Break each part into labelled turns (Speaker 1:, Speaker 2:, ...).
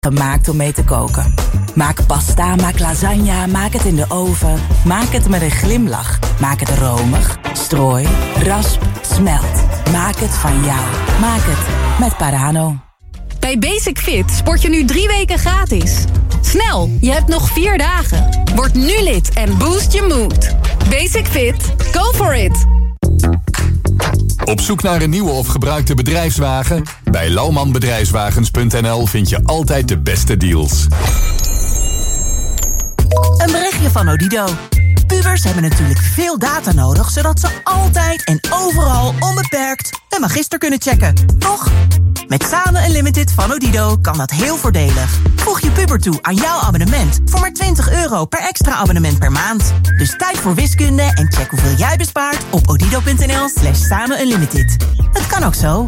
Speaker 1: Gemaakt om mee te koken. Maak pasta, maak lasagne, maak het in de oven. Maak het met een glimlach. Maak het romig, strooi, rasp, smelt. Maak het van jou. Maak het met Parano.
Speaker 2: Bij Basic Fit sport je nu 3 weken gratis. Snel, je hebt nog 4 dagen. Word nu lid en boost je mood. Basic Fit, go for it!
Speaker 3: Op zoek naar een nieuwe of gebruikte bedrijfswagen? Bij lauwmanbedrijfswagens.nl vind je altijd de beste deals.
Speaker 1: Een berichtje van Odido. Pubers hebben natuurlijk veel data nodig, zodat ze altijd en overal onbeperkt de magister kunnen checken. Toch? Met Samen Unlimited van Odido kan dat heel voordelig. Voeg je puber toe aan jouw abonnement voor maar €20 per extra abonnement per maand. Dus tijd voor wiskunde en check hoeveel jij bespaart op odido.nl/samenunlimited. Het kan ook zo.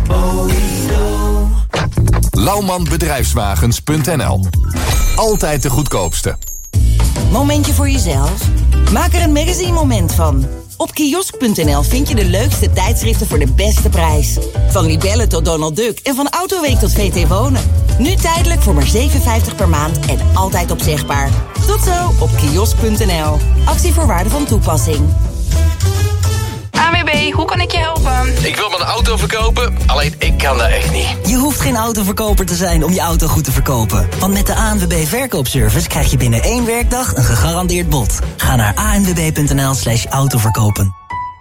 Speaker 3: Lauwmanbedrijfswagens.nl. Altijd de goedkoopste.
Speaker 1: Momentje voor jezelf? Maak er een magazine moment van. Op kiosk.nl vind je de leukste tijdschriften voor de beste prijs. Van Libelle tot Donald Duck en van Autoweek tot VT Wonen. Nu tijdelijk voor maar €7,50 per maand en altijd opzegbaar. Tot zo op kiosk.nl. Actievoorwaarden van toepassing.
Speaker 2: ANWB, hoe kan ik je helpen?
Speaker 4: Ik wil mijn auto verkopen, alleen ik kan dat echt niet.
Speaker 5: Je hoeft geen autoverkoper te zijn om je auto goed te verkopen. Want met de ANWB Verkoopservice krijg je binnen 1 werkdag een gegarandeerd bod. Ga naar anwb.nl/autoverkopen.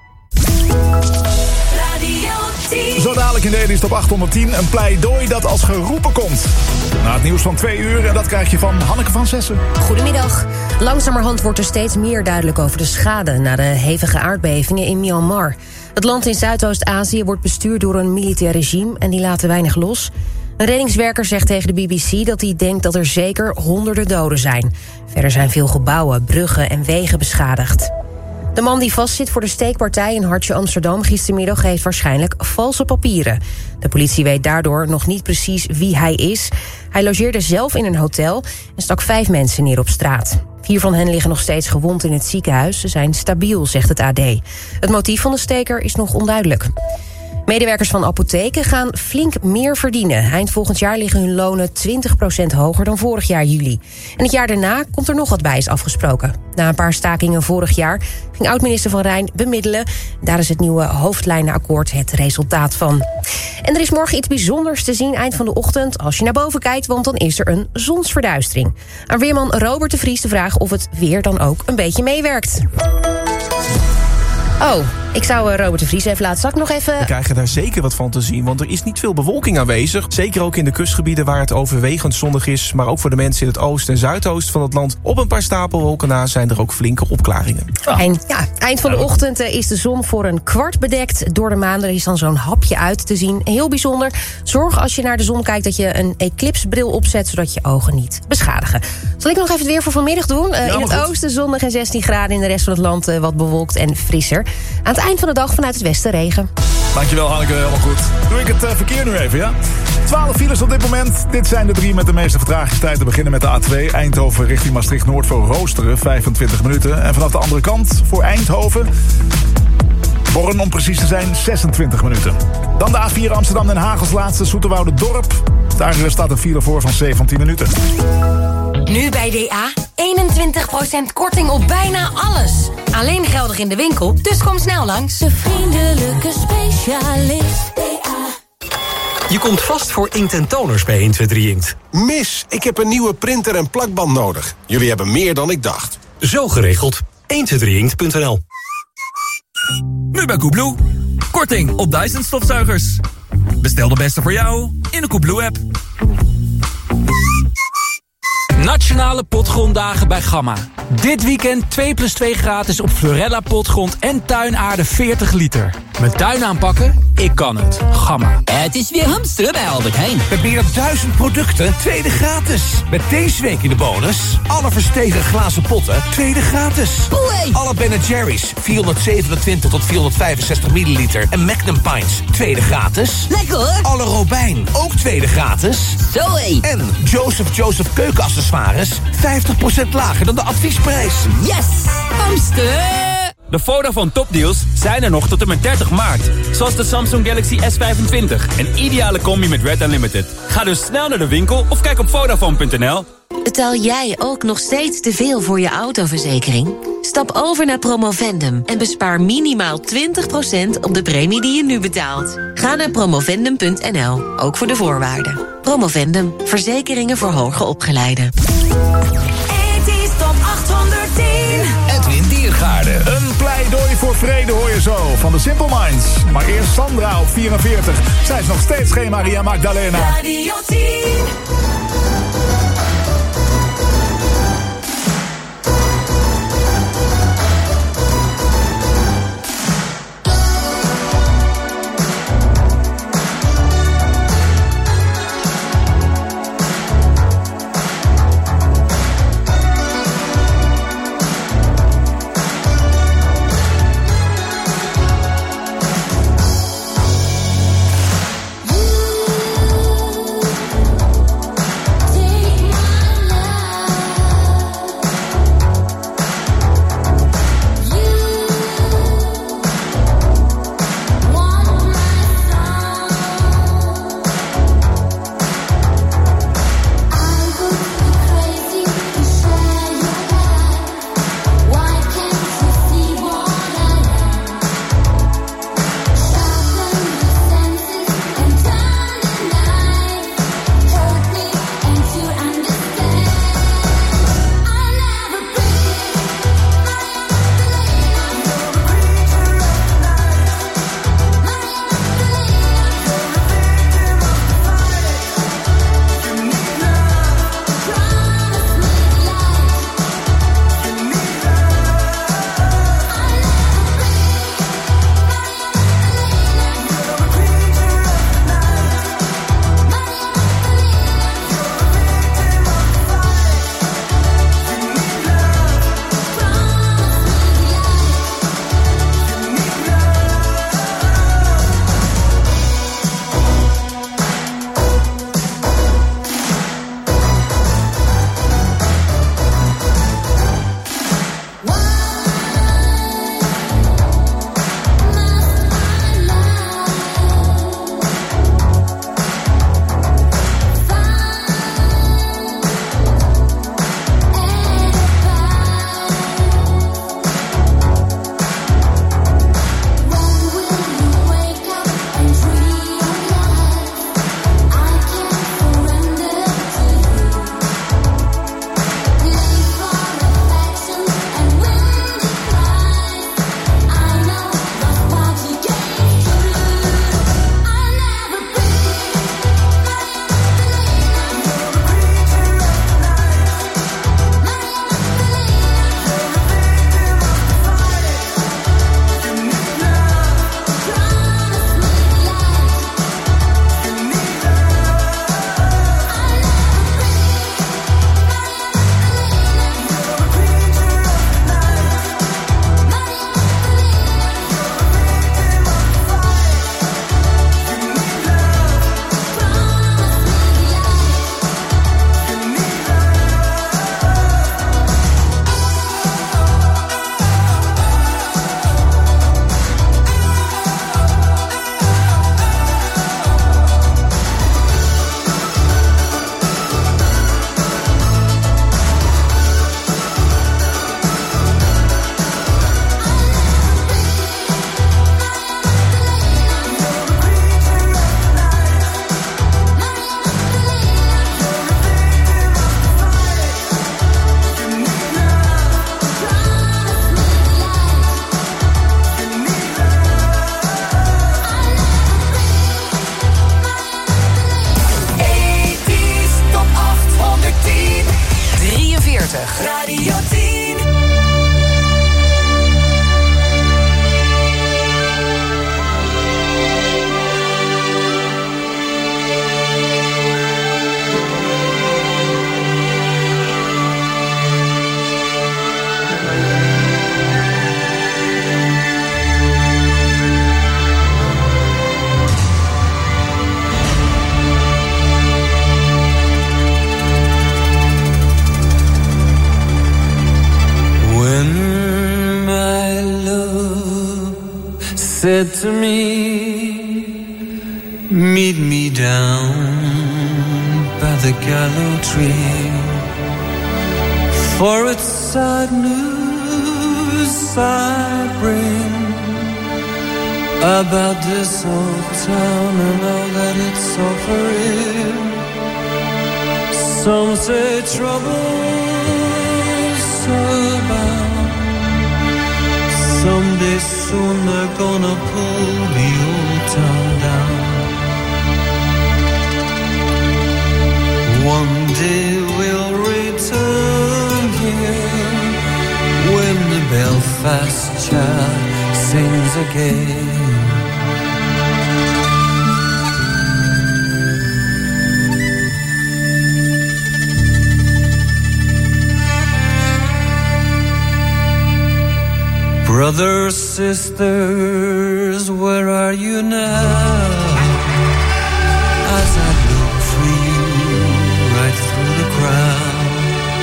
Speaker 6: Zo dadelijk in de Edis op 810 een pleidooi dat als geroepen komt. Na het nieuws van 2 uur en dat krijg je van Hanneke van Zessen.
Speaker 7: Goedemiddag. Langzamerhand wordt er steeds meer duidelijk over de schade na de hevige aardbevingen in Myanmar. Het land in Zuidoost-Azië wordt bestuurd door een militair regime en die laten weinig los. Een reddingswerker zegt tegen de BBC dat hij denkt dat er zeker honderden doden zijn. Verder zijn veel gebouwen, bruggen en wegen beschadigd. De man die vastzit voor de steekpartij in Hartje Amsterdam gistermiddag heeft waarschijnlijk valse papieren. De politie weet daardoor nog niet precies wie hij is. Hij logeerde zelf in een hotel en stak 5 mensen neer op straat. 4 van hen liggen nog steeds gewond in het ziekenhuis. Ze zijn stabiel, zegt het AD. Het motief van de steker is nog onduidelijk. Medewerkers van apotheken gaan flink meer verdienen. Eind volgend jaar liggen hun lonen 20% hoger dan vorig jaar juli. En het jaar daarna komt er nog wat bij, is afgesproken. Na een paar stakingen vorig jaar ging oud-minister Van Rijn bemiddelen. Daar is het nieuwe hoofdlijnenakkoord het resultaat van. En er is morgen iets bijzonders te zien eind van de ochtend als je naar boven kijkt, want dan is er een zonsverduistering. Aan weerman Robert de Vries de vraag of het weer dan ook een beetje meewerkt. Oh, ik zou Robert de Vries even laten. Zal ik nog even...
Speaker 8: We krijgen daar zeker wat van te zien, want er is niet veel bewolking aanwezig. Zeker ook in de kustgebieden waar het overwegend zonnig is. Maar ook voor de mensen in het oosten en zuidoosten van het land. Op een paar stapelwolken na zijn er ook flinke opklaringen.
Speaker 7: Eind van de ochtend is de zon voor een kwart bedekt door de maan. Er is dan zo'n hapje uit te zien. Heel bijzonder. Zorg als je naar de zon kijkt dat je een eclipsebril opzet, zodat je ogen niet beschadigen. Zal ik nog even het weer voor vanmiddag doen? In het oosten zonnig en 16 graden. In de rest van het land wat bewolkt en frisser. Aan het eind van de dag vanuit het westen regen.
Speaker 6: Dankjewel Hanneke, helemaal goed. Doe ik het verkeer nu even, ja? 12 files op dit moment. Dit zijn de 3 met de meeste vertragingstijd. Te beginnen met de A2 Eindhoven richting Maastricht-Noord voor Roosteren, 25 minuten. En vanaf de andere kant voor Eindhoven, Born om precies te zijn, 26 minuten. Dan de A4 Amsterdam-Den Haag als laatste, Zoeterwoude-Dorp. Daar staat een file voor van 17 minuten.
Speaker 2: Nu bij DA 21% korting op bijna alles. Alleen geldig in de winkel, dus kom snel langs. De vriendelijke specialist DA.
Speaker 9: Je komt vast voor inkt en toners bij 123 Inkt.
Speaker 10: Mis, ik heb een nieuwe printer en plakband nodig. Jullie hebben meer dan ik dacht.
Speaker 9: Zo geregeld. 123inkt.nl.
Speaker 11: Nu bij Coolblue. Korting op Dyson stofzuigers. Bestel de beste voor jou in de Coolblue-app. Nationale Potgronddagen bij Gamma. Dit weekend 2+2 gratis op Florella potgrond en tuinaarde 40 liter. Mijn tuin aanpakken? Ik kan het. Gamma.
Speaker 12: Het is weer hamsteren bij Albert Heijn.
Speaker 13: Met meer dan 1000 producten, tweede gratis. Met deze week in de bonus alle verstegen glazen potten, tweede gratis.
Speaker 12: Boei.
Speaker 13: Alle Ben & Jerry's, 427 tot 465 milliliter. En Magnum Pints, tweede gratis.
Speaker 12: Lekker hoor.
Speaker 13: Alle Robijn, ook tweede gratis.
Speaker 12: Zoé.
Speaker 13: En Joseph keukenaccessoires, 50% lager dan de adviesprijs.
Speaker 12: Yes! Hamster!
Speaker 14: De Vodafone topdeals zijn er nog tot en met 30 maart. Zoals de Samsung Galaxy S25. Een ideale combi met Red Unlimited. Ga dus snel naar de winkel of kijk op Vodafone.nl.
Speaker 15: Betaal jij ook nog steeds te veel voor je autoverzekering? Stap over naar Promovendum en bespaar minimaal 20% op de premie die je nu betaalt. Ga naar promovendum.nl, ook voor de voorwaarden. Promovendum, verzekeringen voor hoger opgeleiden.
Speaker 2: Ethisch Top 810.
Speaker 13: Edwin Diergaarde.
Speaker 6: Een pleidooi voor vrede hoor je zo van de Simple Minds. Maar eerst Sandra op 44. Zij is nog steeds geen Maria Magdalena.
Speaker 2: Radio 10.
Speaker 16: said to me, meet me down by the gallows tree, for it's sad news I bring about this old town and all that it's suffering. Some say trouble's about. Someday soon they're gonna pull the old town down. One day we'll return here when the Belfast child sings again. Brothers, sisters, where are you now? As I look for you right through the crowd.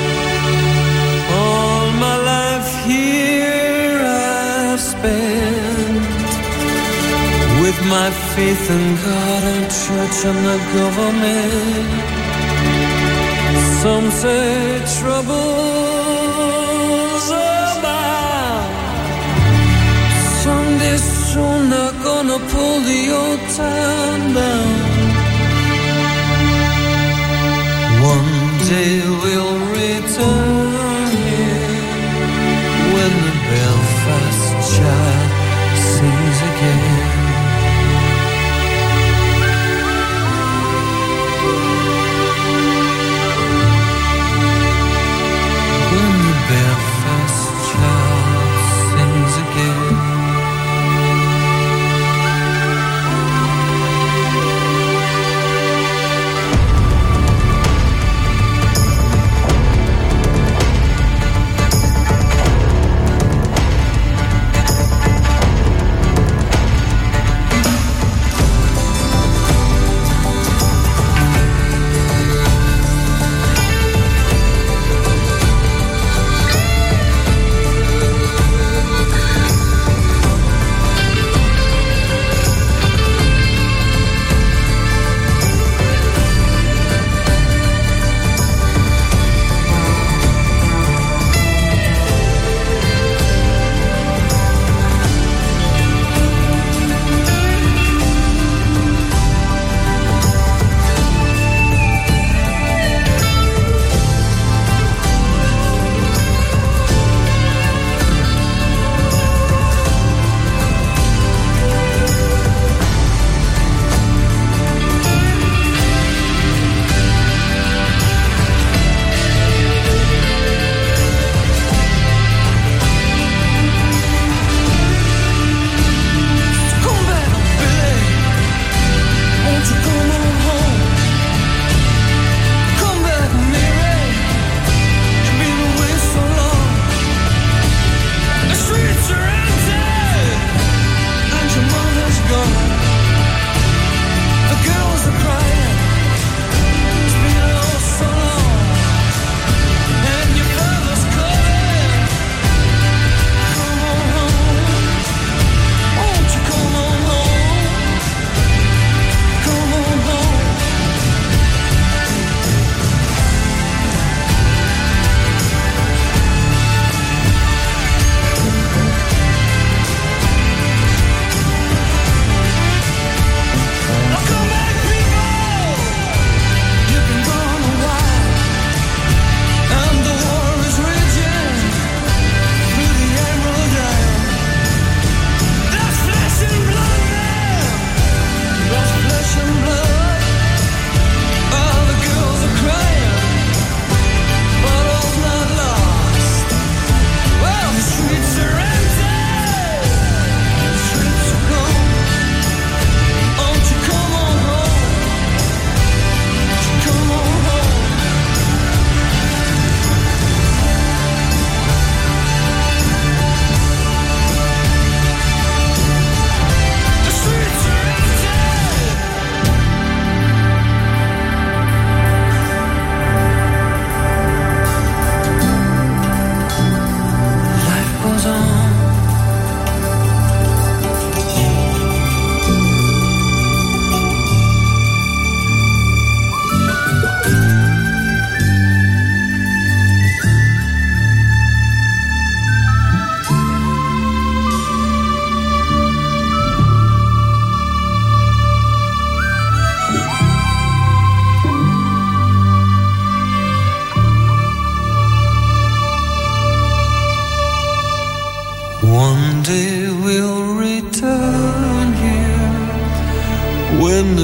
Speaker 16: All my life here I've spent with my faith in God and church and the government. Some say trouble's about. Someday soon they're gonna pull the old town down. One day we'll return here when the Belfast child sings again. When the Belfast child sings again.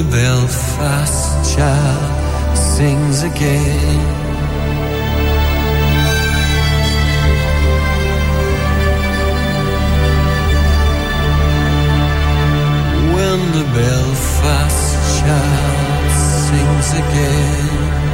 Speaker 16: Belfast child sings again. When the Belfast child sings again.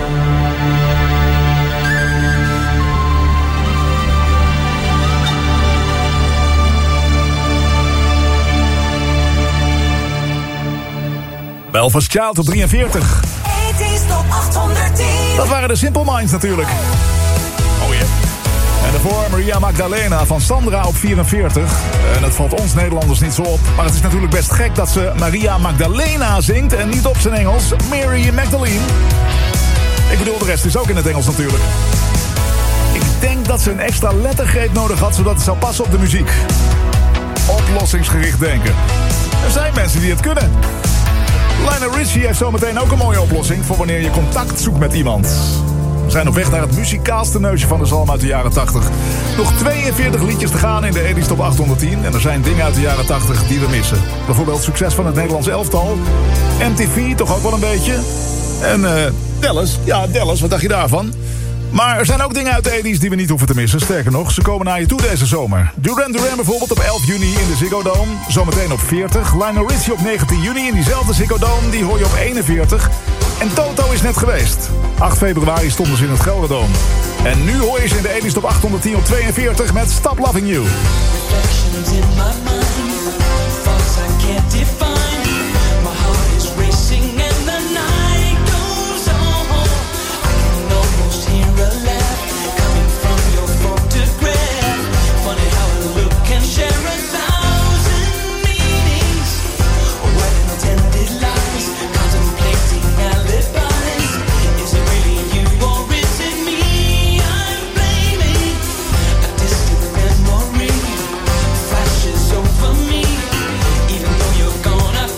Speaker 6: Belfast Child op 43.
Speaker 1: Ethisch Top 810.
Speaker 6: Dat waren de Simple Minds natuurlijk. Oh yeah. En daarvoor Maria Magdalena van Sandra op 44. En het valt ons Nederlanders niet zo op. Maar het is natuurlijk best gek dat ze Maria Magdalena zingt en niet op zijn Engels Mary Magdalene. Ik bedoel, de rest is ook in het Engels natuurlijk. Ik denk dat ze een extra lettergreep nodig had, zodat het zou passen op de muziek. Oplossingsgericht denken. Er zijn mensen die het kunnen. Lionel Richie heeft zometeen ook een mooie oplossing voor wanneer je contact zoekt met iemand. We zijn op weg naar het muzikaalste neusje van de zalm uit de jaren 80. Nog 42 liedjes te gaan in de Edis Top 810. En er zijn dingen uit de jaren 80 die we missen. Bijvoorbeeld succes van het Nederlands elftal. MTV toch ook wel een beetje. En Dallas, ja Dallas, wat dacht je daarvan? Maar er zijn ook dingen uit de 80's die we niet hoeven te missen. Sterker nog, ze komen naar je toe deze zomer. Duran Duran bijvoorbeeld op 11 juni in de Ziggo Dome. Zometeen op 40. Lionel Richie op 19 juni in diezelfde Ziggo Dome. Die hoor je op 41. En Toto is net geweest. 8 februari stonden ze in het Gelredome. En nu hoor je ze in de 80's Top 810 op 42 met Stop Loving You.
Speaker 16: Reflections in my mind, thoughts I can't define. My heart is racing and the night goes on. I can almost hear a laugh coming from your photograph. Funny how a look can share 1,000 meanings. What intended lies, contemplating alibis. Is it really you or is it me I'm blaming? A distant memory flashes over me. Even though you're gone, I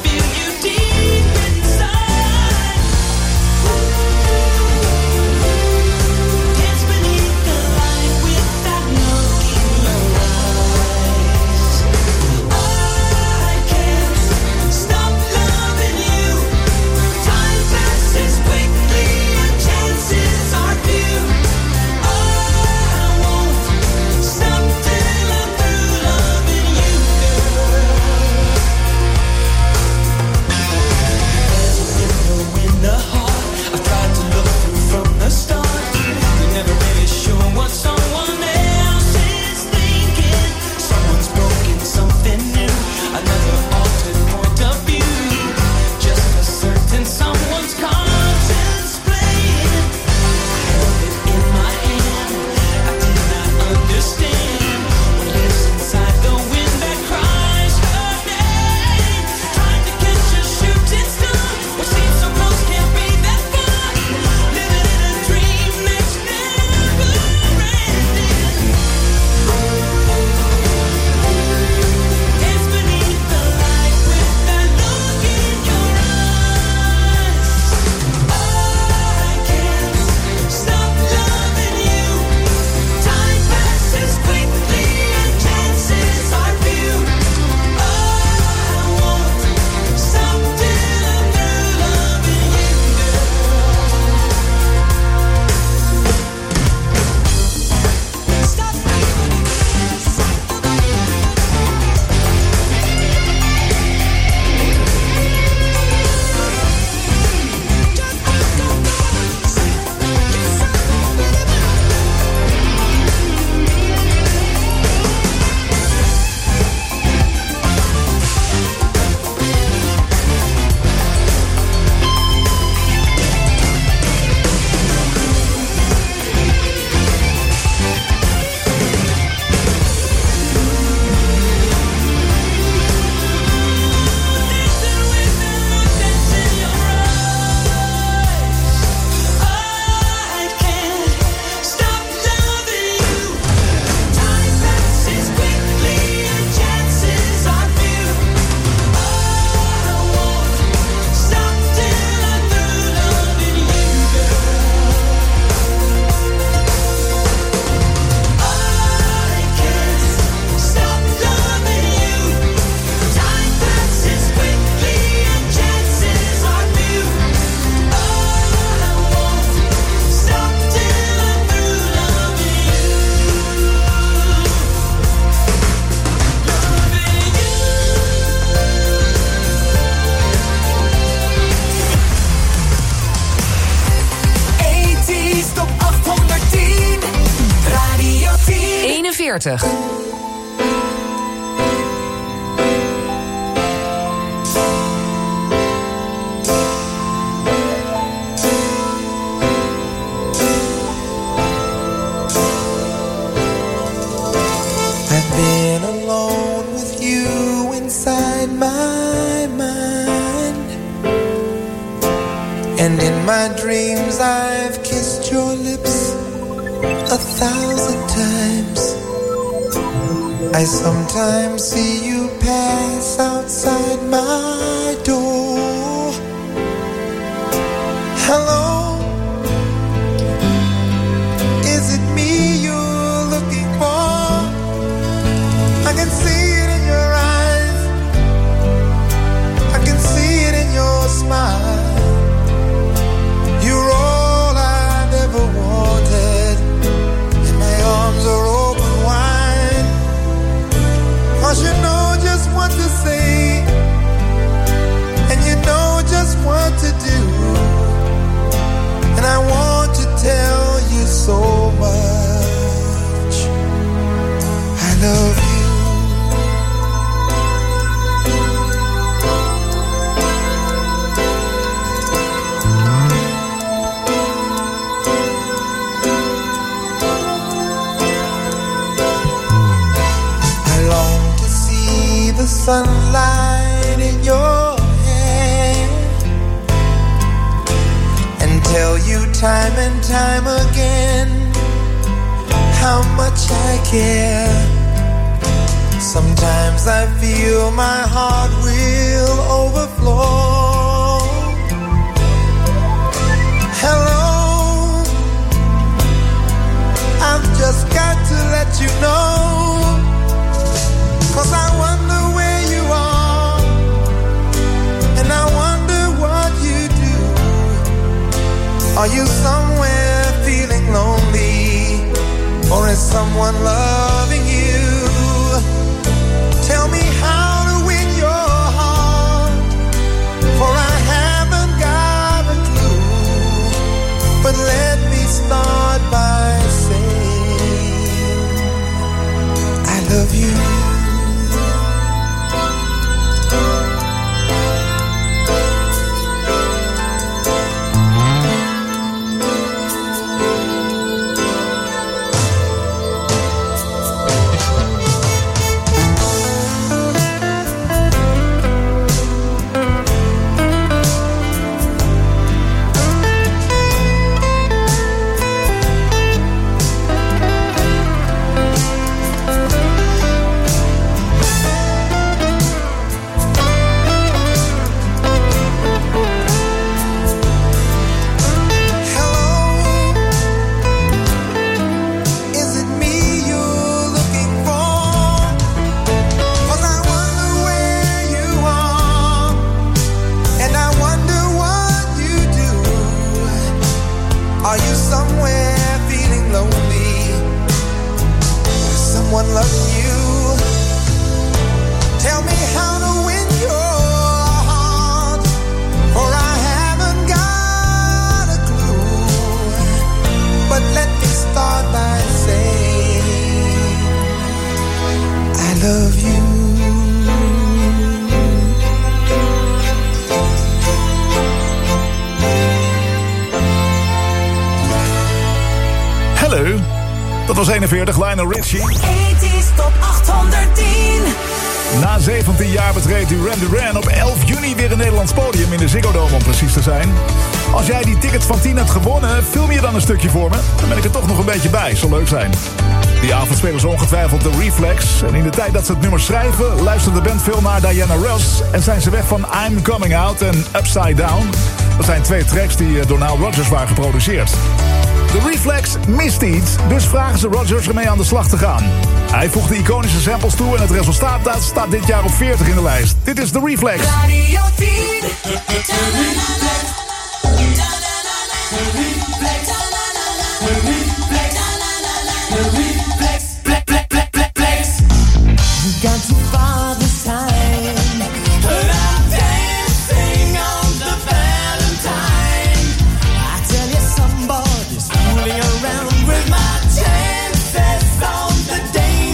Speaker 17: 30.
Speaker 18: Been alone with you inside my mind, and in my dreams I've kissed your lips 1,000 times. I sometimes see you pass outside my door. Hello, is it me you're looking for? I can see it in your eyes, I can see it in your smile. You're all I've ever wanted, and my arms are open wide. 'Cause you know just what to say, and you know just what to do. And I want to tell you so much. I love you. The sunlight in your hair, and tell you time and time again how much I care. Sometimes I feel my heart will overflow. Hello, I've just got to let you know, 'cause I wonder where you are, and I wonder what you do. Are you somewhere feeling lonely, or is someone loving you? Tell me how to win your heart, for I haven't got a clue. But let me start by saying I love you.
Speaker 6: Dat was 41, Lionel Richie.
Speaker 16: 80's Top 810.
Speaker 6: Na 17 jaar betreedt Duran Duran op 11 juni weer een Nederlands podium in de Ziggo Dome om precies te zijn. Als jij die tickets van 10 hebt gewonnen, film je dan een stukje voor me? Dan ben ik er toch nog een beetje bij, zal leuk zijn. Die avond spelen ze ongetwijfeld de Reflex. En in de tijd dat ze het nummer schrijven, luistert de band veel naar Diana Ross. En zijn ze weg van I'm Coming Out en Upside Down. Dat zijn twee tracks die door Nile Rodgers waren geproduceerd. De Reflex mist iets, dus vragen ze Rodgers ermee aan de slag te gaan. Hij voegt de iconische samples toe en het resultaat staat dit jaar op 40 in de lijst. Dit is de Reflex.
Speaker 16: Radio 10. Got too far this time, but I'm dancing on the Valentine. I tell you, somebody's fooling around with my chances on the danger.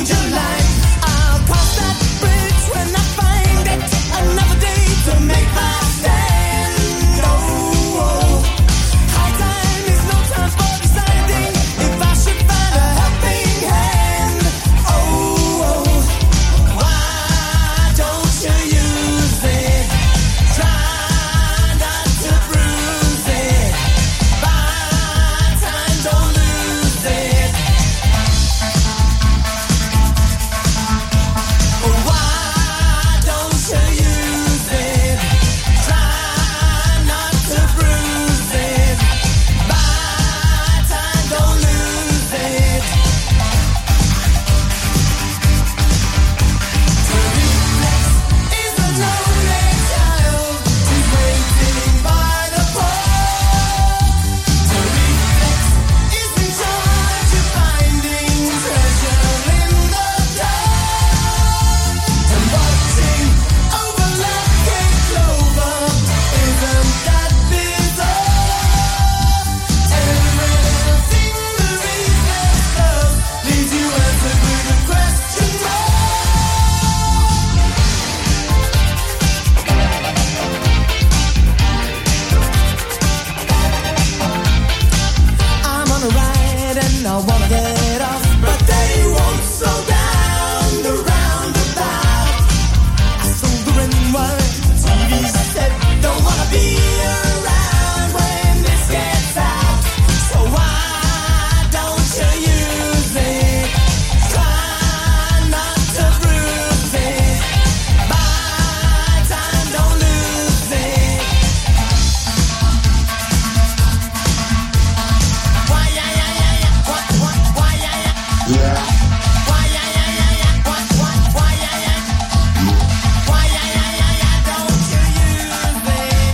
Speaker 16: I wanna get off, but they won't slow down the roundabout. I sold the red and white, the TV said, don't wanna be around when this gets out. So why don't you use it? Try not to bruise it. Buy time, don't lose it. Why, yeah, yeah, yeah, yeah. What, why, yeah, yeah. Yeah. Why, yeah, yeah, yeah, yeah. What, why, yeah, yeah. Why, yeah, yeah, yeah, yeah. Don't you use it.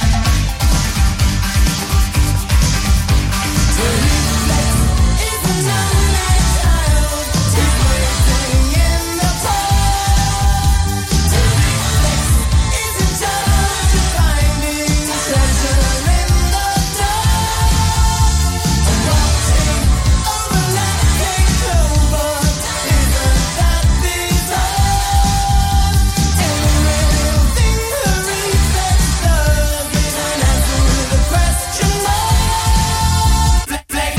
Speaker 16: The reflex is an unlet child. He's waiting in the pole. The reflex is in charge of finding treasure in the dark. And watching overlapping clover, isn't that bizarre? Everything the reflex does is an answer to the question mark. Flex.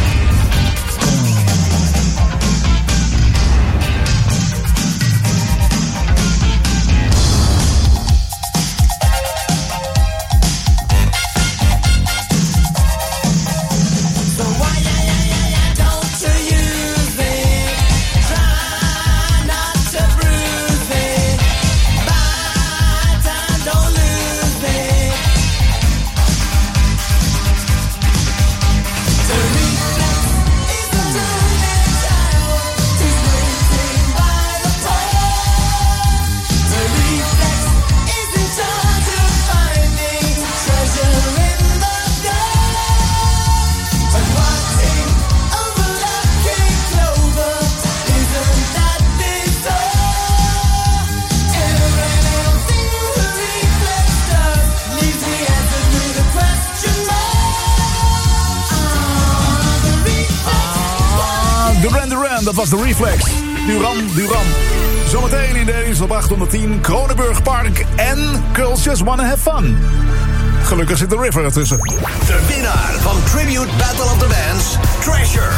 Speaker 16: So why, yeah, yeah, yeah, yeah, don't you use it? Try not to bruise it. Buy time, don't lose it. The reflex is an unlet child. He's waiting by the pole. The reflex is in charge of finding treasure in the dark. And watching overlapping clover, isn't that bizarre? Everything the reflex does leaves the answer to the question mark. The reflex.
Speaker 6: Duran Duran, dat was de Reflex. Duran. Zometeen in de Edis op 810, Kronenburg Park en Girls Just Wanna Have Fun. Gelukkig zit de River ertussen.
Speaker 13: De winnaar van Tribute Battle of the Bands, Treasure.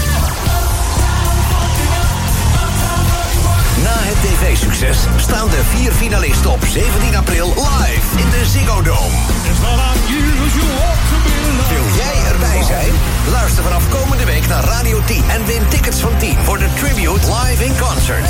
Speaker 13: Na het tv-succes staan de 4 finalisten op 17 april live in de Ziggo Dome. Wil jij erbij zijn? Luister vanaf komende week naar Radio 10 en win tickets van 10 voor de Tribute live in concert.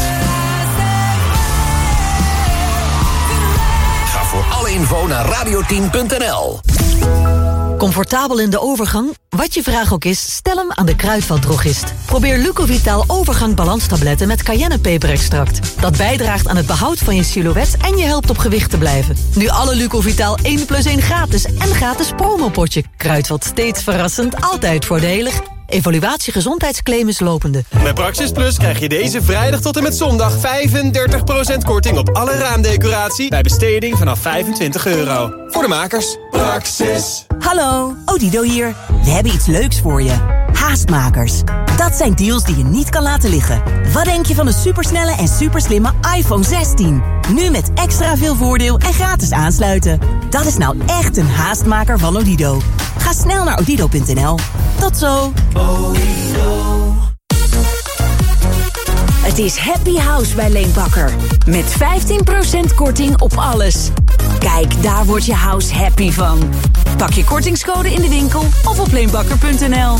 Speaker 13: Ga voor alle info naar radio10.nl.
Speaker 17: Comfortabel in de overgang? Wat je vraag ook is, stel hem aan de Kruidvatdrogist. Probeer Lucovitaal overgang balanstabletten met cayennepeperextract. Dat bijdraagt aan het behoud van je silhouet en je helpt op gewicht te blijven. Nu alle Lucovitaal 1+1 gratis en gratis promopotje. Kruidvat, steeds verrassend, altijd voordelig. Evaluatie gezondheidsclaim is lopende.
Speaker 19: Met Praxis Plus krijg je deze vrijdag tot en met zondag 35% korting op alle raamdecoratie bij besteding vanaf €25. Voor de makers. Praxis.
Speaker 1: Hallo, Odido hier. We hebben iets leuks voor je. Haastmakers. Dat zijn deals die je niet kan laten liggen. Wat denk je van de supersnelle en superslimme iPhone 16? Nu met extra veel voordeel en gratis aansluiten. Dat is nou echt een haastmaker van Odido. Ga snel naar odido.nl. Tot zo.
Speaker 20: Het is Happy House bij Leenbakker. Met 15% korting op alles. Kijk, daar wordt je house happy van. Pak je kortingscode in de winkel of op leenbakker.nl.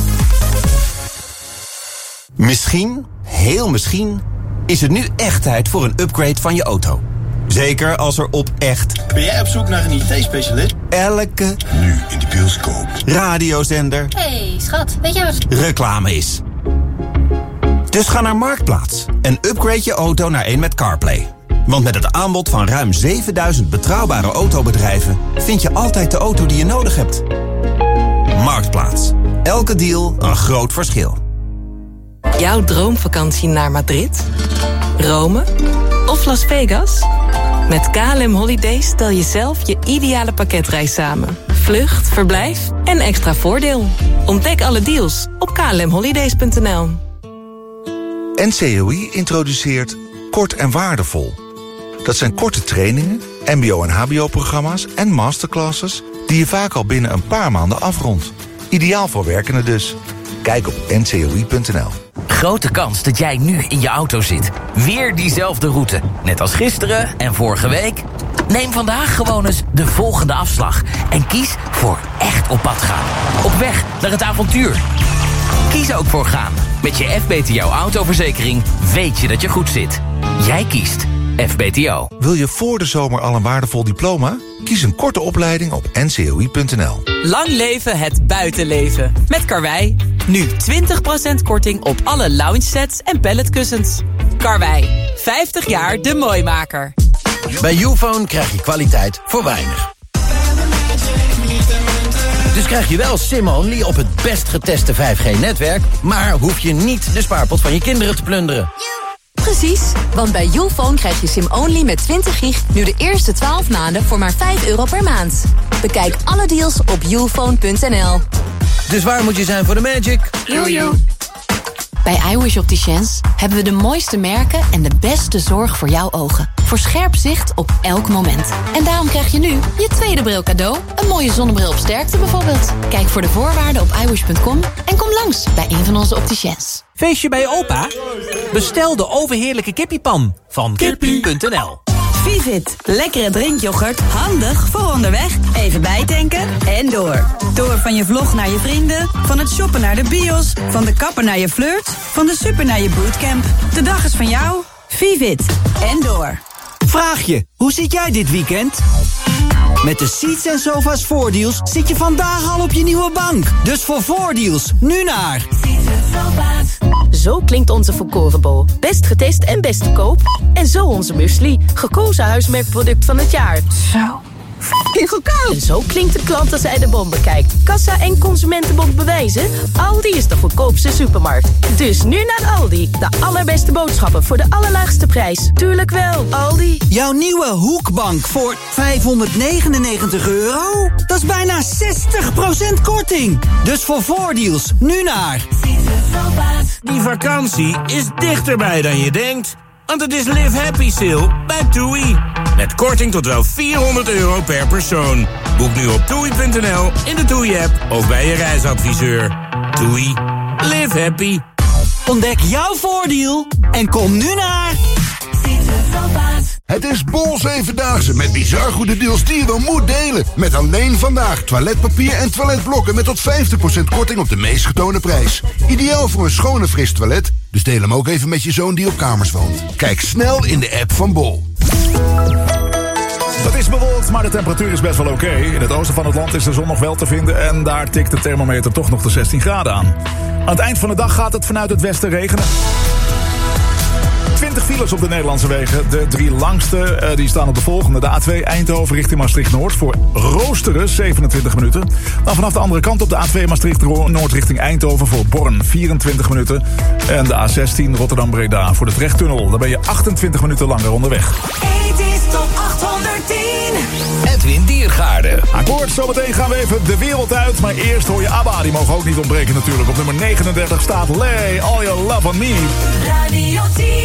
Speaker 21: Misschien, heel misschien, is het nu echt tijd voor een upgrade van je auto. Zeker als er op echt...
Speaker 22: Ben jij op zoek naar een IT-specialist?
Speaker 21: Elke...
Speaker 22: Nu in de bioscoop.
Speaker 21: Radiozender...
Speaker 23: Hey, schat, weet jij wat...
Speaker 21: reclame is. Dus ga naar Marktplaats en upgrade je auto naar een met CarPlay. Want met het aanbod van ruim 7000 betrouwbare autobedrijven... vind je altijd de auto die je nodig hebt. Marktplaats. Elke deal een groot verschil.
Speaker 24: Jouw droomvakantie naar Madrid? Rome? Of Las Vegas? Met KLM Holidays stel je zelf je ideale pakketreis samen. Vlucht, verblijf en extra voordeel. Ontdek alle deals op klmholidays.nl.
Speaker 25: NCOI introduceert Kort en Waardevol. Dat zijn korte trainingen, mbo- en hbo-programma's en masterclasses... die je vaak al binnen een paar maanden afrondt. Ideaal voor werkenden dus. Kijk op ncoi.nl.
Speaker 12: Grote kans dat jij nu in je auto zit. Weer diezelfde route. Net als gisteren en vorige week. Neem vandaag gewoon eens de volgende afslag. En kies voor echt op pad gaan. Op weg naar het avontuur. Kies ook voor gaan. Met je FBTO autoverzekering weet je dat je goed zit. Jij kiest FBTO.
Speaker 25: Wil je voor de zomer al een waardevol diploma? Kies een korte opleiding op ncoi.nl.
Speaker 3: Lang leven het buitenleven. Met Karwei. Nu 20% korting op alle lounge sets en palletkussens. Karwei. 50 jaar de mooimaker.
Speaker 4: Bij Youfone krijg je kwaliteit voor weinig. Dus krijg je wel SIM-only op het best geteste 5G-netwerk... maar hoef je niet de spaarpot van je kinderen te plunderen.
Speaker 5: Precies, want bij Youfone krijg je SIM-only met 20 gig... nu de eerste 12 maanden voor maar €5 per maand. Bekijk alle deals op youfone.nl.
Speaker 4: Dus waar moet je zijn voor de magic?
Speaker 5: Jojo. Bij iWish Opticians hebben we de mooiste merken en de beste zorg voor jouw ogen. Voor scherp zicht op elk moment. En daarom krijg je nu je tweede bril cadeau. Een mooie zonnebril op sterkte bijvoorbeeld. Kijk voor de voorwaarden op iWish.com en kom langs bij een van onze opticiens.
Speaker 11: Feestje bij opa? Bestel de overheerlijke kippiepan van kippie.nl.
Speaker 20: Vivit, lekkere drinkyoghurt, handig voor onderweg. Even bijtanken en door. Door van je vlog naar je vrienden, van het shoppen naar de bios, van de kapper naar je flirt, van de super naar je bootcamp. De dag is van jou. Vivit en door.
Speaker 8: Vraag je, hoe zit jij dit weekend? Met de Seats en Sofa's voordeals zit je vandaag al op je nieuwe bank. Dus voor voordeals, nu naar
Speaker 23: Zo klinkt onze volkorenbol. Best getest en best te koop. En zo onze muesli. Gekozen huismerkproduct van het jaar. Zo goedkoop. En zo klinkt de klanten-zijde-bon bekijkt. Kassa en Consumentenbond bewijzen. Aldi is de goedkoopste supermarkt. Dus nu naar Aldi. De allerbeste boodschappen voor de allerlaagste prijs. Tuurlijk wel, Aldi.
Speaker 8: jouw nieuwe hoekbank voor €599? Dat is bijna 60% korting. Dus voor voordeals, nu naar
Speaker 26: Die vakantie is dichterbij dan je denkt. Want het is Live Happy Sale bij TUI. Met korting tot wel €400 per persoon. Boek nu op TUI.nl, in de TUI-app of bij je reisadviseur. TUI. Live happy.
Speaker 8: Ontdek jouw voordeel en kom nu naar
Speaker 27: Het is Bol 7-daagse met bizar goede deals die je wel moet delen. Met alleen vandaag toiletpapier en toiletblokken met tot 50% korting op de meest getoonde prijs. Ideaal voor een schoon en fris toilet, dus deel hem ook even met je zoon die op kamers woont. Kijk snel in de app van Bol.
Speaker 6: Het is bewolkt, maar de temperatuur is best wel oké. In het oosten van het land is de zon nog wel te vinden en daar tikt de thermometer toch nog de 16 graden aan. Aan het eind van de dag gaat het vanuit het westen regenen. 20 files op de Nederlandse wegen. De 3 langste die staan op de volgende. De A2 Eindhoven richting Maastricht-Noord voor Roosteren 27 minuten. Dan vanaf de andere kant op de A2 Maastricht-Noord richting Eindhoven voor Born 24 minuten. En de A16 Rotterdam-Breda voor de Trechttunnel. Daar ben je 28 minuten langer onderweg.
Speaker 16: Het is top 810.
Speaker 13: Edwin Diergaarde.
Speaker 6: Akkoord, zometeen gaan we even de wereld uit. Maar eerst hoor je ABBA, die mogen ook niet ontbreken natuurlijk. Op nummer 39 staat Lay All Your Love On Me.
Speaker 16: Radio 10.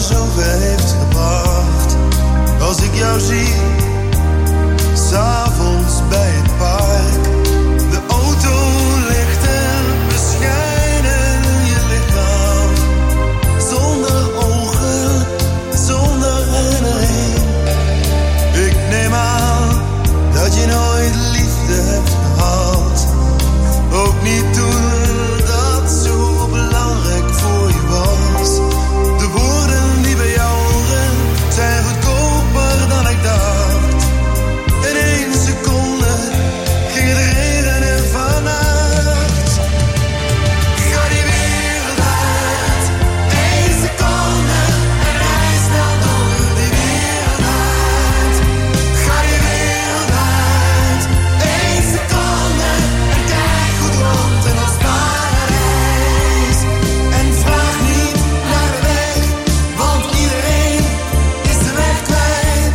Speaker 2: zover heeft gebracht. Als ik jou zie, 's avonds bij het park. De auto ligt en beschijnen je lichaam. Zonder ogen, zonder herinnering. Ik neem aan dat je nooit liefde hebt gehad. Ook niet toen dat zo belangrijk voor je was. De woorden die bij jou horen zijn goedkoper dan ik dacht. In 1 seconde ging het regenen vannacht. Ga die wereld uit, 1 seconde en rij snel door die wereld uit. Ga die wereld uit, 1 seconde en kijk goed rond in ons paradijs. En vraag niet naar de weg, want iedereen is de weg kwijt.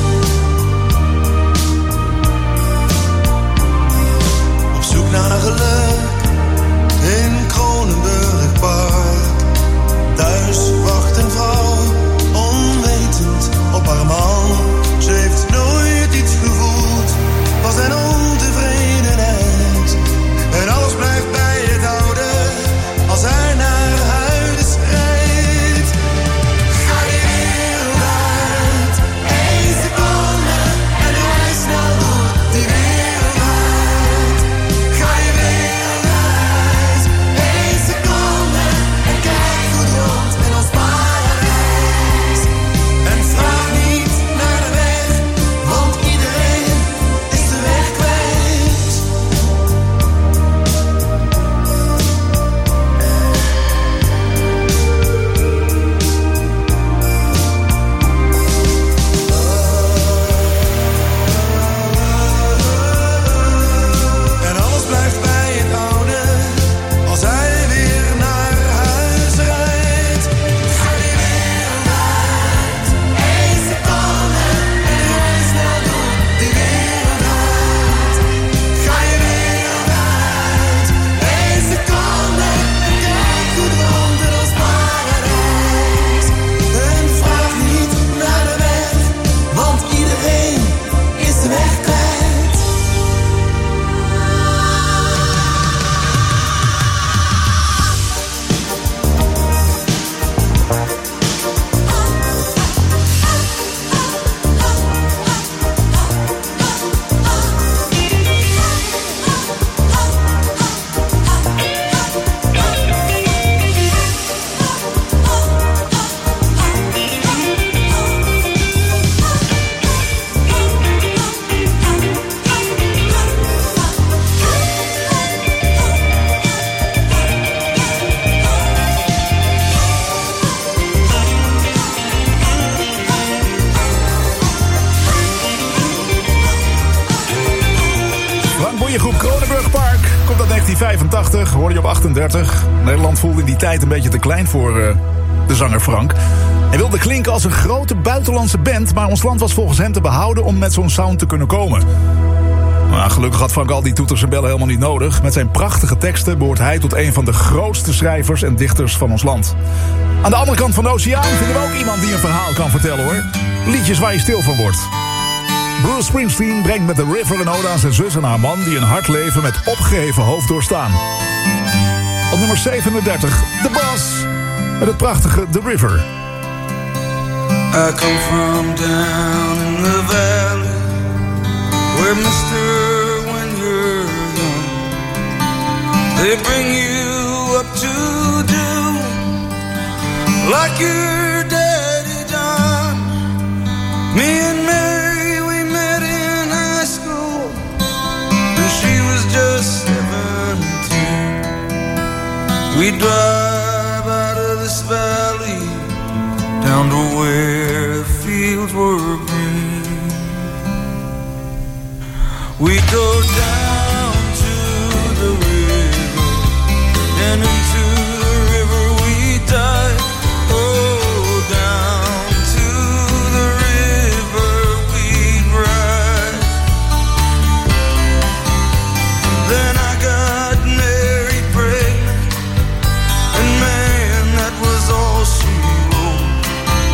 Speaker 2: Op zoek naar geluk in Kronenburg Park. Thuis wacht een vrouw, onwetend op haar man. Ze heeft nooit iets gevoeld, was een ontevredenheid. En alles blijft bij het oude, als hij naar huis rijdt. Ga die wereld uit, 1 seconde en rij snel door die wereld uit. Ga die wereld uit, 1 seconde en kijk goed rond in ons paradijs. En vraag niet naar de weg, want iedereen is de weg kwijt. En alles blijft bij het oude, als hij weer naar huis rijdt. Ga die wereld uit, 1 seconde en rij snel door die wereld uit. Ga je wereld uit, 1 seconde en kijk goed rond in ons paradijs. En vraag niet naar de weg, want iedereen is de weg kwijt.
Speaker 6: Frank Boeiengroep Kronenburg Park komt uit 1985, hoorde je op 38. Nederland voelde in die tijd een beetje te klein voor de zanger Frank. Hij wilde klinken als een grote buitenlandse band, maar ons land was volgens hem te behouden om met zo'n sound te kunnen komen. Maar gelukkig had Frank al die toeters en bellen helemaal niet nodig. Met zijn prachtige teksten behoort hij tot een van de grootste schrijvers en dichters van ons land. Aan de andere kant van de oceaan vinden we ook iemand die een verhaal kan vertellen, hoor. Liedjes waar je stil van wordt. Bruce Springsteen brengt met The River een ode aan zijn zus en haar man die een hard leven met opgeheven hoofd doorstaan. Op nummer 37, The Boss, met het prachtige The River.
Speaker 16: I come from down in the valley, where mister, when you're young, they bring you up to do like your daddy done. Me and Mary, we met in high school, and she was just 17. We drive out of this valley down to where the fields were green. We go down to the river, and into the river we dive. Oh, down to the river we ride. Then I got married, pregnant, and man, that was all she wrote.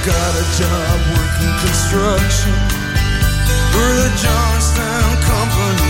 Speaker 2: got a job working construction for the Johnstown Company.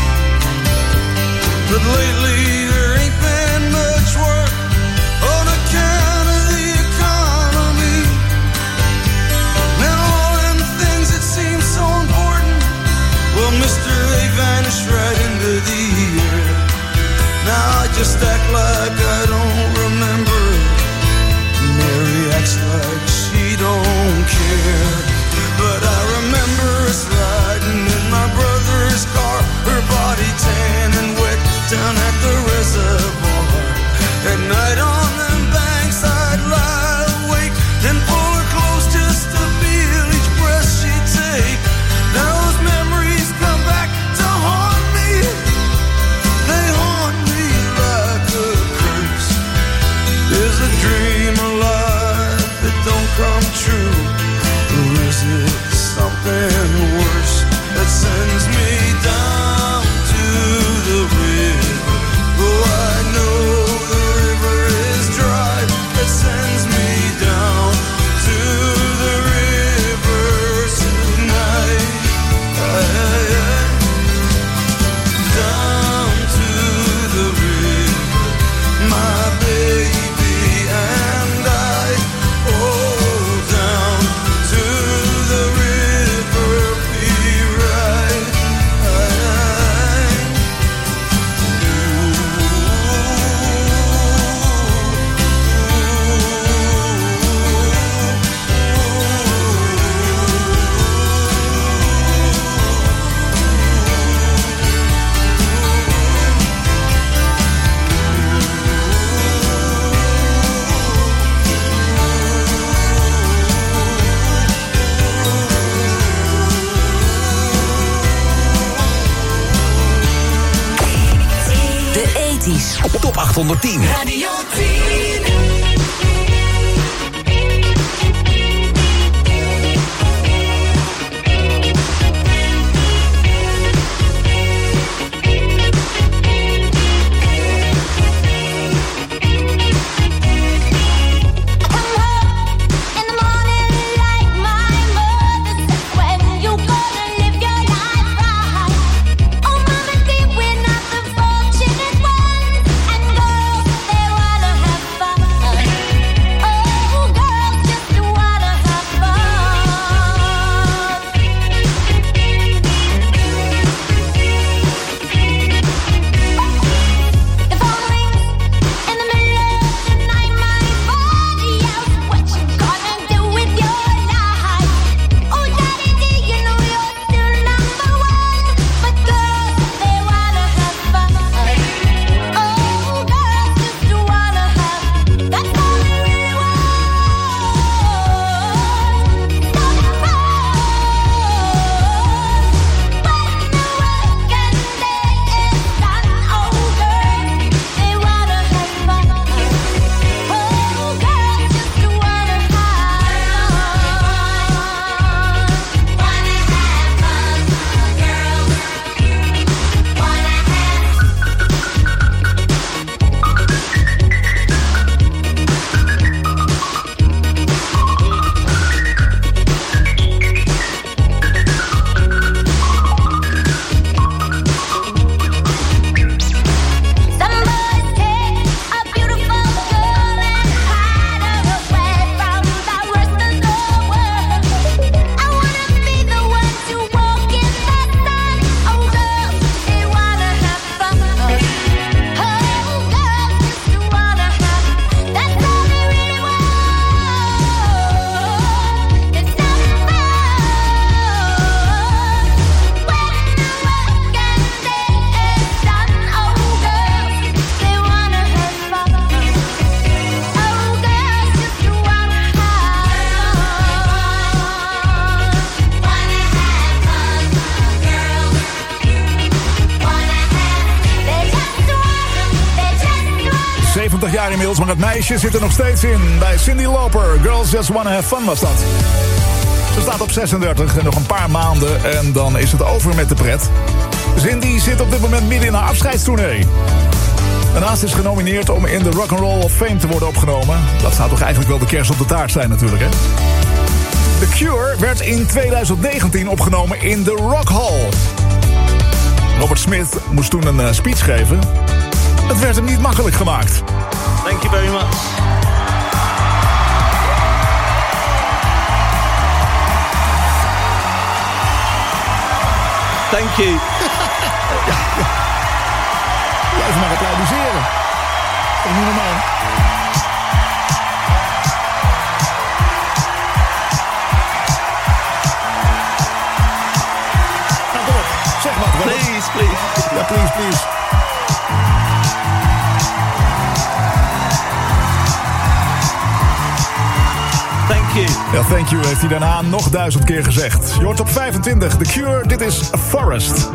Speaker 2: But lately there ain't been much work on account of the economy. Now all them things that seem so important, well, mister, they vanish right into the air. Now I just act like I don't remember. Mary acts like she don't care. But I remember us riding in my brother's car, her body tan and wet down at the reservoir. At night on them banks I'd lie awake and pull her close just to feel each breath she'd take. Now those memories come back to haunt me. They haunt me like a curse. Is a dream alive that don't come true? Or is it something worse that sends me down to the river? Oh, I know the river is dry. That sends me down to the river tonight. Down to the river, my baby and I. Oh, down to the river, be right.
Speaker 13: De 80's. Top 810.
Speaker 16: Radio 10.
Speaker 6: jaar inmiddels, maar het meisje zit er nog steeds in. Bij Cyndi Lauper, Girls Just Wanna Have Fun was dat. Ze staat op 36 en nog een paar maanden en dan is het over met de pret. Cyndi zit op dit moment midden in haar afscheidstournee. Daarnaast is genomineerd om in de Rock and Roll of Fame te worden opgenomen. Dat zou toch eigenlijk wel de kerst op de taart zijn natuurlijk, hè? The Cure werd in 2019 opgenomen in de Rock Hall. Robert Smith moest toen een speech geven. Het werd hem niet makkelijk gemaakt.
Speaker 7: Thank you very much. Thank you.
Speaker 6: Blijf maar applaudisseren. Dat is niet normaal. Nou, kom op. Zeg maar.
Speaker 7: Please, please.
Speaker 6: Ja, please, please.
Speaker 7: Thank you.
Speaker 6: Ja, thank you heeft hij daarna nog 1000 keer gezegd. Je hoort op 25, The Cure, dit is Forest.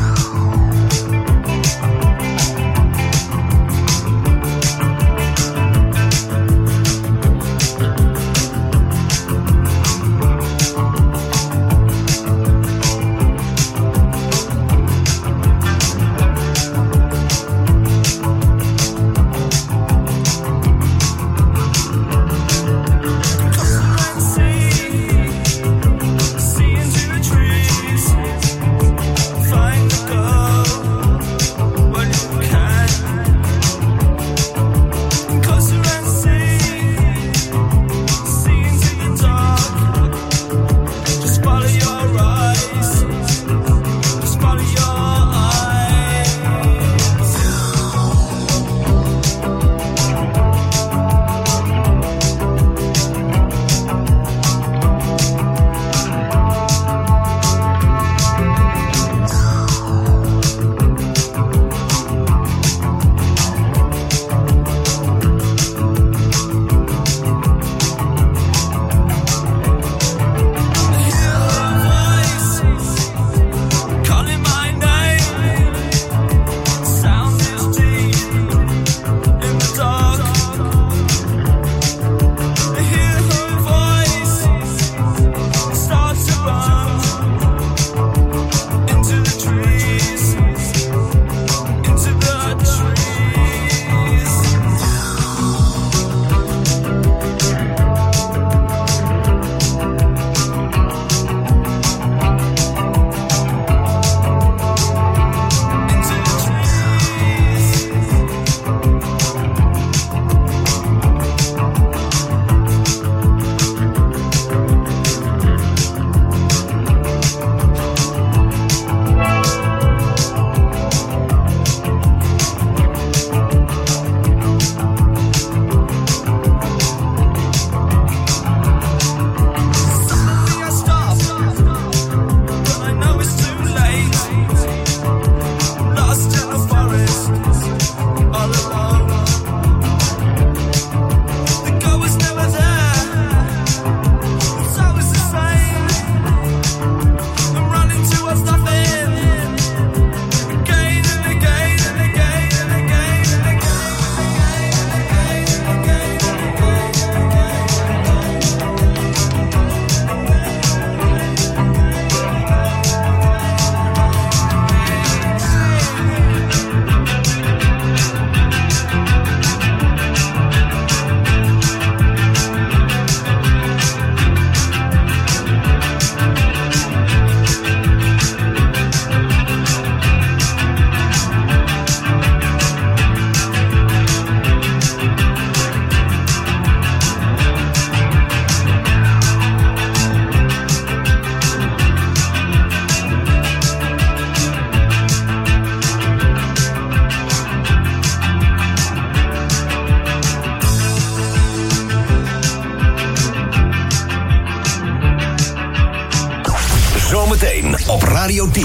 Speaker 13: Zometeen op Radio 10.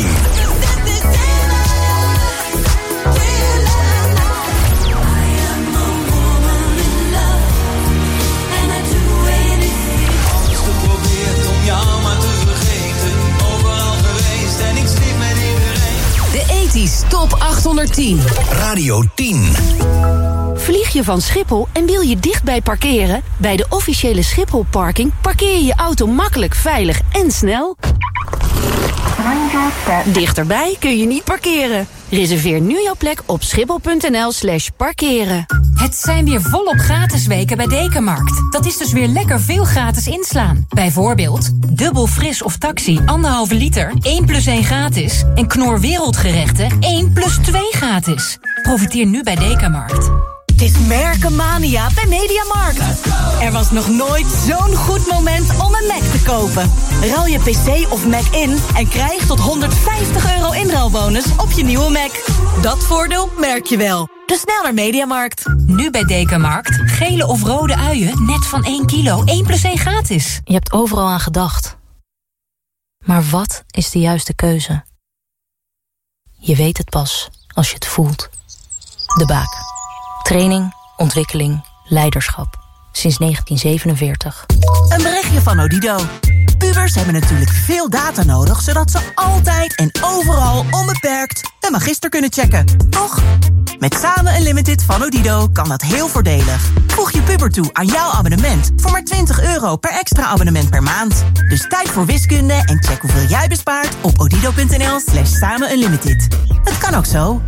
Speaker 23: De 80's Top 810.
Speaker 13: Radio 10.
Speaker 23: Vlieg je van Schiphol en wil je dichtbij parkeren? Bij de officiële Schiphol Parking parkeer je je auto makkelijk, veilig en snel. Dichterbij kun je niet parkeren.
Speaker 5: Reserveer nu jouw plek op schiphol.nl/parkeren.
Speaker 9: Het zijn weer volop gratis weken bij Dekamarkt. Dat is dus weer lekker veel gratis inslaan. Bijvoorbeeld, dubbel fris of taxi 1,5 liter, 1 + 1 gratis. En Knor Wereldgerechten 1 + 2 gratis. Profiteer nu bij Dekamarkt.
Speaker 23: Het is merkenmania bij Mediamarkt. Er was nog nooit zo'n goed moment om een Mac te kopen. Ruil je PC of Mac in en krijg tot €150 inruilbonus op je nieuwe Mac. Dat voordeel merk je wel. Dus snel naar Mediamarkt.
Speaker 9: Nu bij Dekamarkt, gele of rode uien, net van 1 kilo, 1 + 1 gratis.
Speaker 5: Je hebt overal aan gedacht. Maar wat is de juiste keuze? Je weet het pas als je het voelt. De Baak. Training, ontwikkeling, leiderschap. Sinds 1947.
Speaker 1: Een berichtje van Odido. Pubers hebben natuurlijk veel data nodig, zodat ze altijd en overal onbeperkt een magister kunnen checken. Toch? Met Samen Unlimited van Odido kan dat heel voordelig. Voeg je puber toe aan jouw abonnement voor maar €20 per extra abonnement per maand. Dus tijd voor wiskunde en check hoeveel jij bespaart op odido.nl/Samen Unlimited. Het kan ook zo.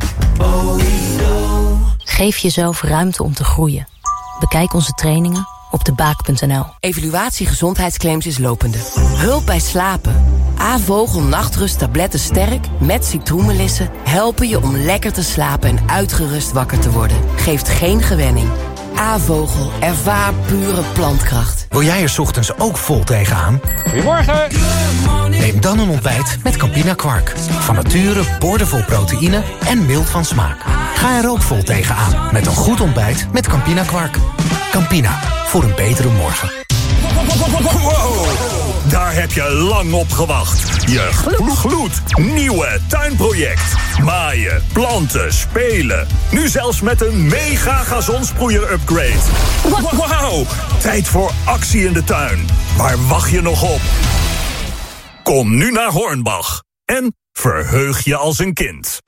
Speaker 5: Geef jezelf ruimte om te groeien. Bekijk onze trainingen op debaak.nl.
Speaker 10: Evaluatie gezondheidsclaims is lopende. Hulp bij slapen. A-vogel nachtrusttabletten sterk met citroenmelissen helpen je om lekker te slapen en uitgerust wakker te worden. Geeft geen gewenning. A-vogel, ervaar pure plantkracht.
Speaker 14: Wil jij er 's ochtends ook vol tegenaan? Goedemorgen! Neem dan een ontbijt met Campina Kwark. Van nature boordevol proteïne en mild van smaak. Ga er ook vol tegenaan met een goed ontbijt met Campina Kwark. Campina, voor een betere morgen.
Speaker 15: Wow, daar heb je lang op gewacht. Je gloednieuwe tuinproject. Maaien, planten, spelen. Nu zelfs met een mega gazonsproeier-upgrade. Wauw, tijd voor actie in de tuin. Waar wacht je nog op? Kom nu naar Hornbach en verheug je als een kind.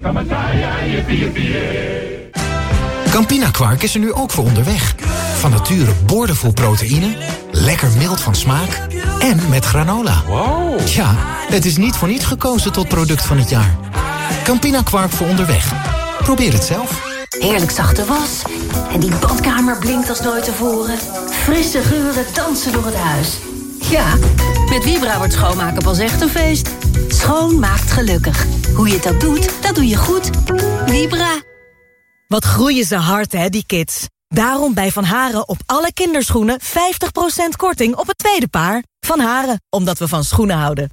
Speaker 14: Campina Kwark is er nu ook voor onderweg. Van nature boordevol proteïne, lekker mild van smaak en met granola. Wow. Ja, het is niet voor niets gekozen tot product van het jaar. Campina Kwark voor onderweg. Probeer het zelf.
Speaker 17: Heerlijk zachte was en die badkamer blinkt als nooit tevoren. Frisse geuren dansen door het huis.
Speaker 20: Ja, met Vibra wordt schoonmaken pas echt een feest. Schoon maakt gelukkig. Hoe je het ook doet, dat doe je goed. Vibra.
Speaker 23: Wat groeien ze hard, hè, die kids. Daarom bij Van Haren op alle kinderschoenen 50% korting op het tweede paar. Van Haren, omdat we van schoenen houden.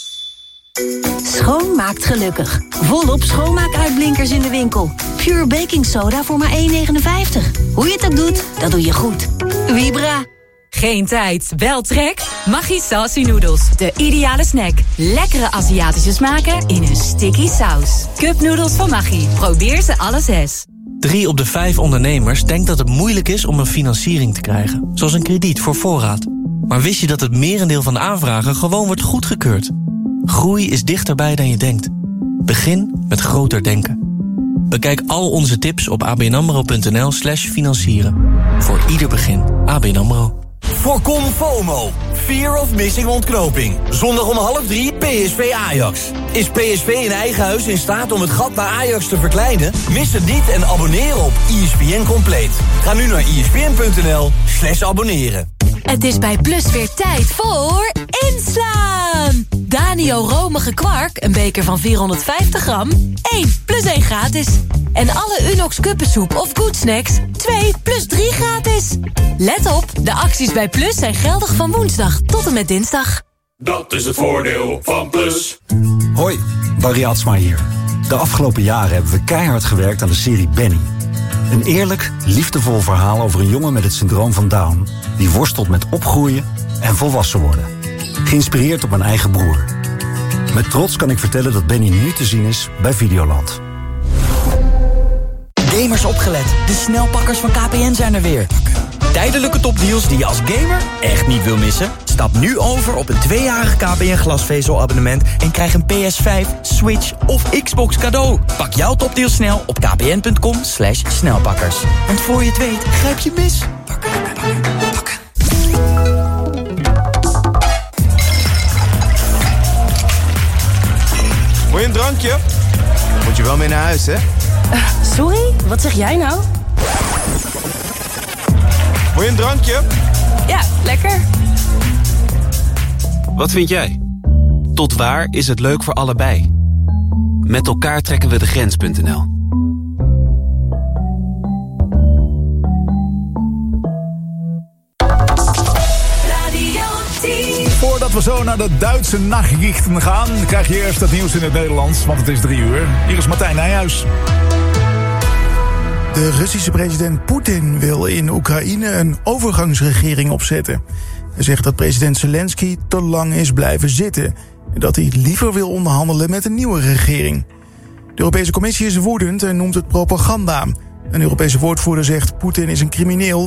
Speaker 17: Schoon maakt gelukkig. Volop schoonmaakuitblinkers in de winkel. Pure baking soda voor maar €1,59. Hoe je het ook doet, dat doe je goed. Vibra.
Speaker 24: Geen tijd, wel trek? Maggi Saucy Noodles. De ideale snack. Lekkere Aziatische smaken in een sticky saus. Cupnoedels van Maggi. Probeer ze alle 6.
Speaker 18: 3 op de 5 ondernemers denkt dat het moeilijk is om een financiering te krijgen. Zoals een krediet voor voorraad. Maar wist je dat het merendeel van de aanvragen gewoon wordt goedgekeurd? Groei is dichterbij dan je denkt. Begin met groter denken. Bekijk al onze tips op abnamro.nl/financieren. Voor ieder begin. ABN AMRO.
Speaker 19: Voorkom FOMO. Fear of missing ontknoping. Zondag om 2:30 PSV Ajax. Is PSV in eigen huis in staat om het gat naar Ajax te verkleinen? Mis het niet en abonneer op ESPN Compleet. Ga nu naar ESPN.nl/abonneren.
Speaker 24: Het is bij Plus weer tijd voor inslaan. Danio romige kwark, een beker van 450 gram. 1 + 1 gratis. En alle Unox kuppensoep of Good Snacks 2 + 3 gratis. Let op, de acties bij Plus zijn geldig van woensdag tot en met dinsdag.
Speaker 15: Dat is het voordeel van Plus.
Speaker 28: Hoi, Barry Atsma hier. De afgelopen jaren hebben we keihard gewerkt aan de serie Benny. Een eerlijk, liefdevol verhaal over een jongen met het syndroom van Down... die worstelt met opgroeien en volwassen worden. Geïnspireerd op mijn eigen broer. Met trots kan ik vertellen dat Benny nu te zien is bij Videoland.
Speaker 29: Gamers opgelet, de snelpakkers van KPN zijn er weer. Tijdelijke topdeals die je als gamer echt niet wil missen? Stap nu over op een 2-jarig KPN glasvezelabonnement... en krijg een PS5, Switch of Xbox cadeau. Pak jouw topdeal snel op kpn.com/snelpakkers. Want voor je het weet, grijp je mis.
Speaker 30: Wil je een drankje?
Speaker 3: Moet je wel mee naar huis, hè?
Speaker 4: Sorry, wat zeg jij nou?
Speaker 3: Wil je een drankje?
Speaker 4: Ja, lekker.
Speaker 8: Wat vind jij? Tot waar is het leuk voor allebei? Met elkaar trekken we de grens.nl.
Speaker 6: Voordat we zo naar de Duitse nachrichten gaan, krijg je eerst het nieuws in het Nederlands, want het is 3 uur. Hier is Martijn Nijhuis.
Speaker 11: De Russische president Poetin wil in Oekraïne een overgangsregering opzetten. Hij zegt dat president Zelensky te lang is blijven zitten en dat hij liever wil onderhandelen met een nieuwe regering. De Europese Commissie is woedend en noemt het propaganda. Een Europese woordvoerder zegt Poetin is een crimineel